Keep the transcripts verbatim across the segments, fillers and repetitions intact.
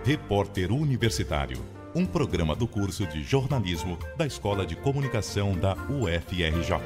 Repórter Universitário, um programa do curso de jornalismo da Escola de Comunicação da U F R J.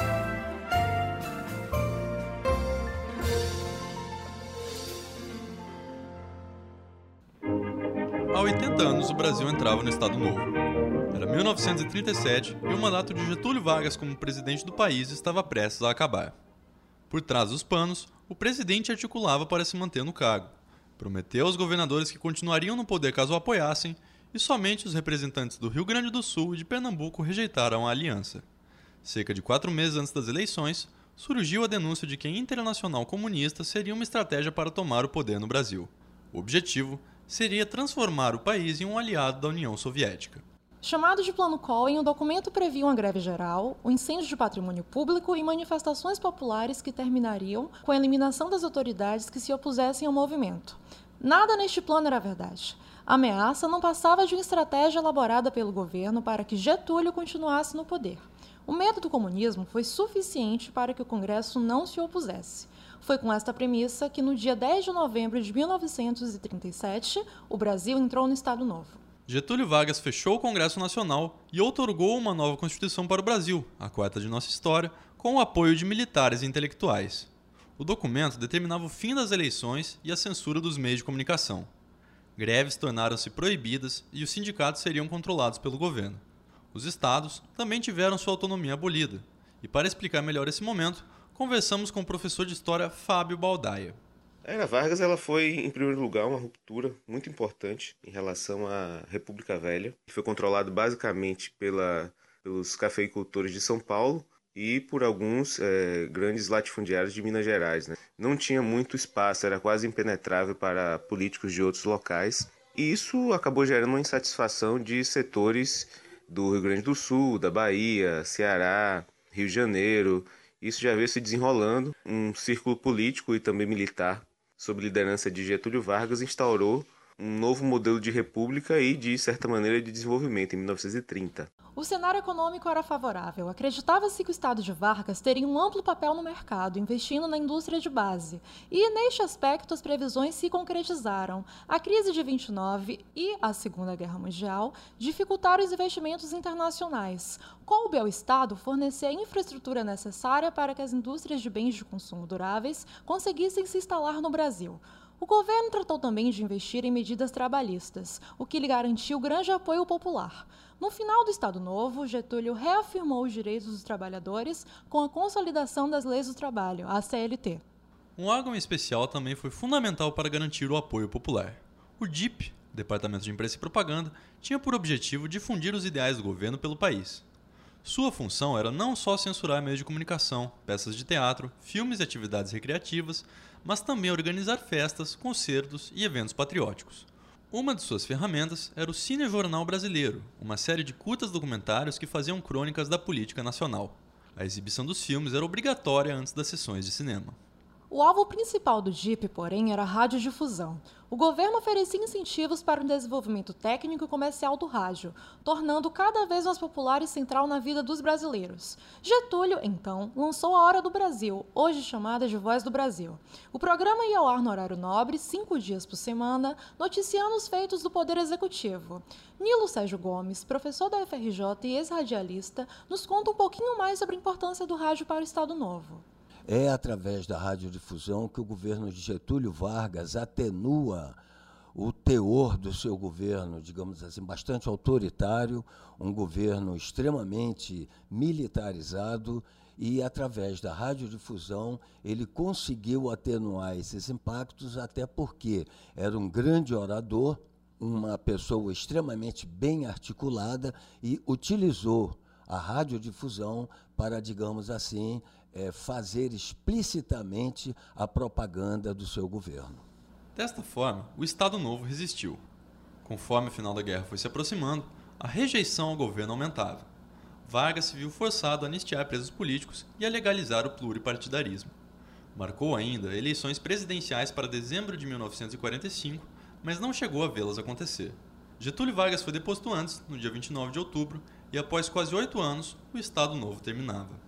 Há oitenta anos, o Brasil entrava no Estado Novo. Era mil novecentos e trinta e sete e o mandato de Getúlio Vargas como presidente do país estava prestes a acabar. Por trás dos panos, o presidente articulava para se manter no cargo. Prometeu aos governadores que continuariam no poder caso o apoiassem, e somente os representantes do Rio Grande do Sul e de Pernambuco rejeitaram a aliança. Cerca de quatro meses antes das eleições, surgiu a denúncia de que a Internacional Comunista seria uma estratégia para tomar o poder no Brasil. O objetivo seria transformar o país em um aliado da União Soviética. Chamado de Plano Cohen, o documento previa uma greve geral, o incêndio de patrimônio público e manifestações populares que terminariam com a eliminação das autoridades que se opusessem ao movimento. Nada neste plano era verdade. A ameaça não passava de uma estratégia elaborada pelo governo para que Getúlio continuasse no poder. O medo do comunismo foi suficiente para que o Congresso não se opusesse. Foi com esta premissa que, no dia dez de novembro de mil novecentos e trinta e sete, o Brasil entrou no Estado Novo. Getúlio Vargas fechou o Congresso Nacional e outorgou uma nova Constituição para o Brasil, a quarta de nossa história, com o apoio de militares e intelectuais. O documento determinava o fim das eleições e a censura dos meios de comunicação. Greves tornaram-se proibidas e os sindicatos seriam controlados pelo governo. Os estados também tiveram sua autonomia abolida. E para explicar melhor esse momento, conversamos com o professor de História Fábio Baldaia. A Era Vargas ela foi, em primeiro lugar, uma ruptura muito importante em relação à República Velha, que foi controlado basicamente pela, pelos cafeicultores de São Paulo e por alguns é, grandes latifundiários de Minas Gerais, né? Não tinha muito espaço, era quase impenetrável para políticos de outros locais, e isso acabou gerando uma insatisfação de setores do Rio Grande do Sul, da Bahia, Ceará, Rio de Janeiro. Isso já veio se desenrolando. Um círculo político e também militar, sob liderança de Getúlio Vargas, instaurou um novo modelo de república e, de certa maneira, de desenvolvimento em mil novecentos e trinta. O cenário econômico era favorável. Acreditava-se que o Estado de Vargas teria um amplo papel no mercado, investindo na indústria de base. E, neste aspecto, as previsões se concretizaram. A crise de vinte e nove e a Segunda Guerra Mundial dificultaram os investimentos internacionais. Coube ao Estado fornecer a infraestrutura necessária para que as indústrias de bens de consumo duráveis conseguissem se instalar no Brasil. O governo tratou também de investir em medidas trabalhistas, o que lhe garantiu grande apoio popular. No final do Estado Novo, Getúlio reafirmou os direitos dos trabalhadores com a consolidação das leis do trabalho, a C L T. Um órgão especial também foi fundamental para garantir o apoio popular. O D I P, Departamento de Imprensa e Propaganda, tinha por objetivo difundir os ideais do governo pelo país. Sua função era não só censurar meios de comunicação, peças de teatro, filmes e atividades recreativas, mas também organizar festas, concertos e eventos patrióticos. Uma de suas ferramentas era o Cinejornal Brasileiro, uma série de curtas documentários que faziam crônicas da política nacional. A exibição dos filmes era obrigatória antes das sessões de cinema. O alvo principal do D I P, porém, era a radiodifusão. O governo oferecia incentivos para o desenvolvimento técnico e comercial do rádio, tornando cada vez mais popular e central na vida dos brasileiros. Getúlio, então, lançou A Hora do Brasil, hoje chamada de Voz do Brasil. O programa ia ao ar no horário nobre, cinco dias por semana, noticiando os feitos do Poder Executivo. Nilo Sérgio Gomes, professor da U F R J e ex-radialista, nos conta um pouquinho mais sobre a importância do rádio para o Estado Novo. É através da radiodifusão que o governo de Getúlio Vargas atenua o teor do seu governo, digamos assim, bastante autoritário, um governo extremamente militarizado, e através da radiodifusão ele conseguiu atenuar esses impactos, até porque era um grande orador, uma pessoa extremamente bem articulada, e utilizou a radiodifusão para, digamos assim, É, fazer explicitamente a propaganda do seu governo. Desta forma, o Estado Novo resistiu. Conforme o final da guerra foi se aproximando, a rejeição ao governo aumentava. Vargas se viu forçado a anistiar presos políticos e a legalizar o pluripartidarismo. Marcou ainda eleições presidenciais para dezembro de mil novecentos e quarenta e cinco, mas não chegou a vê-las acontecer. Getúlio Vargas foi deposto antes, no dia vinte e nove de outubro, e após quase oito anos, o Estado Novo terminava.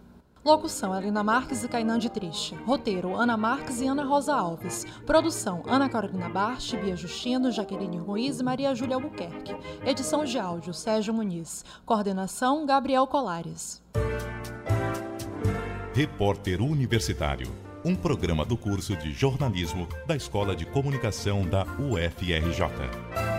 Locução: Helena Marques e Kainan de Triste. Roteiro: Ana Marques e Ana Rosa Alves. Produção: Ana Carolina Barchi, Bia Justino, Jaqueline Ruiz e Maria Júlia Albuquerque. Edição de áudio: Sérgio Muniz. Coordenação: Gabriel Colares. Repórter Universitário, um programa do curso de jornalismo da Escola de Comunicação da U F R J.